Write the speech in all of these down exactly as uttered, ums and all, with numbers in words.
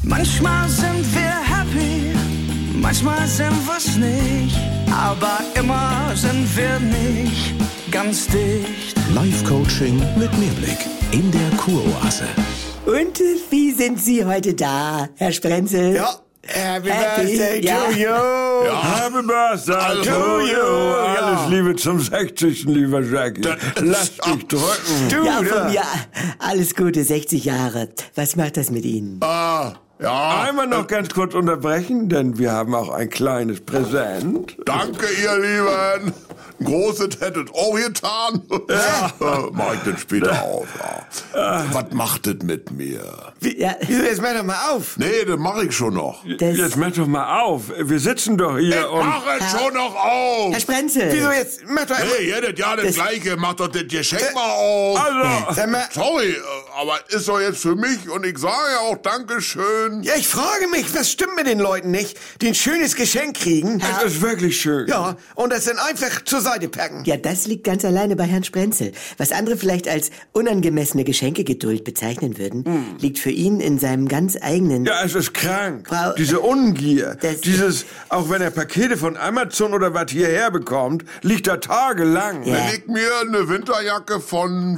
Manchmal sind wir happy, manchmal sind wir's nicht, aber immer sind wir nicht ganz dicht. Live-Coaching mit Mehrblick in der Kuroase. Und wie sind Sie heute da, Herr Sprenzel? Ja. Happy, Happy Birthday ja. to you. Ja. Happy Birthday to you. Ja. Alles Liebe zum sechzigsten lieber Jackie. Lass dich drücken. Du, Ja, da. von mir alles Gute, sechzig Jahre. Was macht das mit Ihnen? Ah, ja. Einmal noch ganz kurz unterbrechen, denn wir haben auch ein kleines Präsent. Danke, ihr Lieben. Ein großes hättet auch getan. Ja. Äh, mach ich das später auf. Ja. Was macht das mit mir? Wie, Ja. Wieso, jetzt mach doch mal auf. Nee, das mach ich schon noch. Das, Jetzt mach doch mal auf. Wir sitzen doch hier Ich und... mach es schon noch auf. Herr Sprenzel. Wieso jetzt? Mach doch Hey, jedes Jahr das, Das- Gleiche. Mach doch das Geschenk mal auf. Also, Sag mal, Sorry, äh, aber ist doch jetzt für mich und ich sage ja auch Dankeschön. ja, ich frage mich, was stimmt mit den Leuten nicht, die ein schönes Geschenk kriegen? es ist wirklich schön. Ja, und das dann einfach zur Seite packen. Ja, das liegt ganz alleine bei Herrn Sprenzel. Was andere vielleicht als unangemessene Geschenkegeduld bezeichnen würden, liegt für ihn in seinem ganz eigenen... Ja, es ist krank. Frau- Diese Ungier. Das- Dieses, auch wenn er Pakete von Amazon oder was hierher bekommt, liegt da tagelang. Ja. Wenn ich mir eine Winterjacke von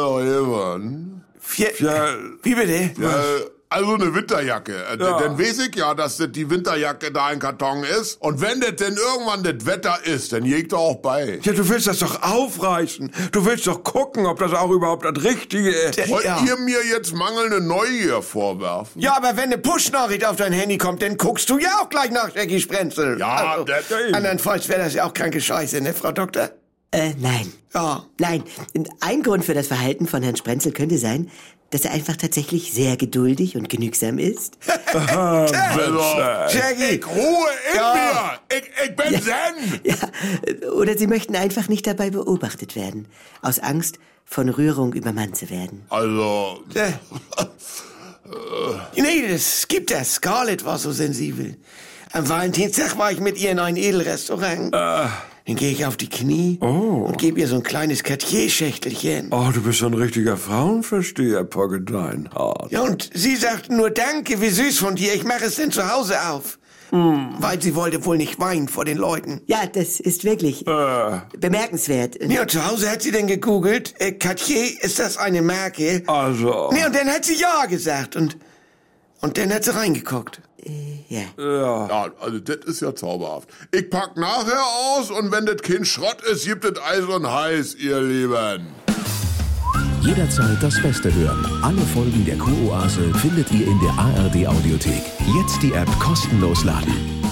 Verheven, Vier, Ja, Wie bitte? äh, also eine Winterjacke, äh, Ja. dann weiß ich ja, dass das die Winterjacke da im Karton ist. Und wenn das denn irgendwann das Wetter ist, dann jägt er auch bei. ja, du willst das doch aufreißen. Du willst doch gucken, ob das auch überhaupt das Richtige ist. Wollt Ja. ihr mir jetzt mangelnde Neugier vorwerfen? Ja, aber wenn eine Push-Nachricht auf dein Handy kommt, dann guckst du ja auch gleich nach, Jackie Sprenzel. Ja, also, das- andernfalls wäre das ja auch kranke Scheiße, ne, Frau Doktor? Äh, nein. Ja. Nein, ein Grund für das Verhalten von Herrn Sprenzel könnte sein, dass er einfach tatsächlich sehr geduldig und genügsam ist. Also, Jackie. ich Ruhe in Ja. mir. Ich, ich bin Zen. Ja, oder sie möchten einfach nicht dabei beobachtet werden, aus Angst, von Rührung übermannt zu werden. Also, Äh. Nee, das gibt das. Scarlett war so sensibel. Am Valentinstag war ich mit ihr in ein Edelrestaurant. Dann gehe ich auf die Knie und gebe ihr so ein kleines Cartier-Schächtelchen. Oh, du bist so ein richtiger Frauenversteher, Pogge Deinhardt. Ja, und sie sagt nur Danke, wie süß von dir. Ich mache es denn zu Hause auf. Weil sie wollte wohl nicht weinen vor den Leuten. Ja, das ist wirklich Äh, bemerkenswert. Ja, zu Hause hat sie dann gegoogelt. Äh, Cartier, ist das eine Marke? also... Nee, und dann hat sie Ja gesagt. Und, und dann hat sie reingeguckt. Ja. Ja. ja, also das ist ja zauberhaft. Ich pack nachher aus und wenn das kein Schrott ist, gibt es Eis und Heiß, ihr Lieben. Jederzeit das Beste hören. Alle Folgen der Kuroase findet ihr in der A R D Audiothek. Jetzt die App kostenlos laden.